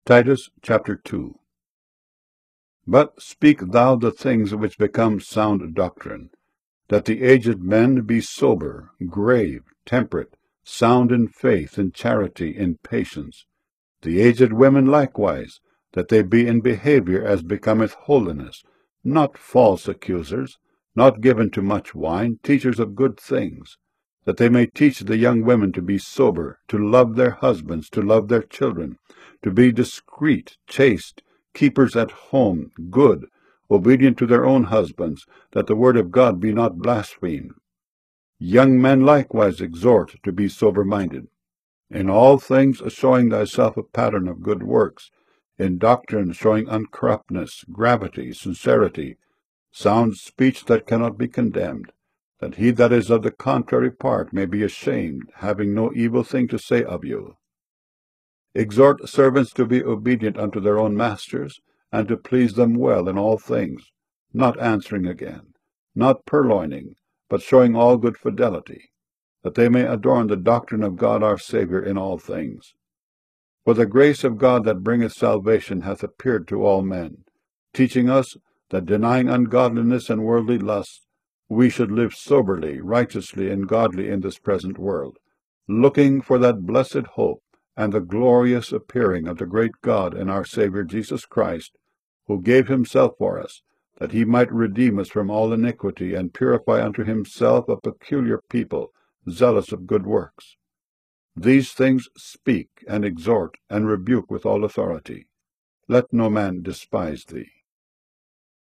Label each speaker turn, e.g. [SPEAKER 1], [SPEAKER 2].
[SPEAKER 1] Titus chapter 2. But speak thou the things which become sound doctrine, that the aged men be sober, grave, temperate, sound in faith, in charity, in patience. The aged women likewise, that they be in behavior as becometh holiness, not false accusers, not given to much wine, teachers of good things, that they may teach the young women to be sober, to love their husbands, to love their children, to be discreet, chaste, keepers at home, good, obedient to their own husbands, that the word of God be not blasphemed. Young men likewise exhort to be sober-minded. In all things showing thyself a pattern of good works, in doctrine showing uncorruptness, gravity, sincerity, sound speech that cannot be condemned, that he that is of the contrary part may be ashamed, having no evil thing to say of you. Exhort servants to be obedient unto their own masters, and to please them well in all things, not answering again, not purloining, but showing all good fidelity, that they may adorn the doctrine of God our Saviour in all things. For the grace of God that bringeth salvation hath appeared to all men, teaching us that denying ungodliness and worldly lusts, we should live soberly, righteously, and godly in this present world, looking for that blessed hope and the glorious appearing of the great God and our Saviour Jesus Christ, who gave himself for us, that he might redeem us from all iniquity, and purify unto himself a peculiar people, zealous of good works. These things speak, and exhort, and rebuke with all authority. Let no man despise thee.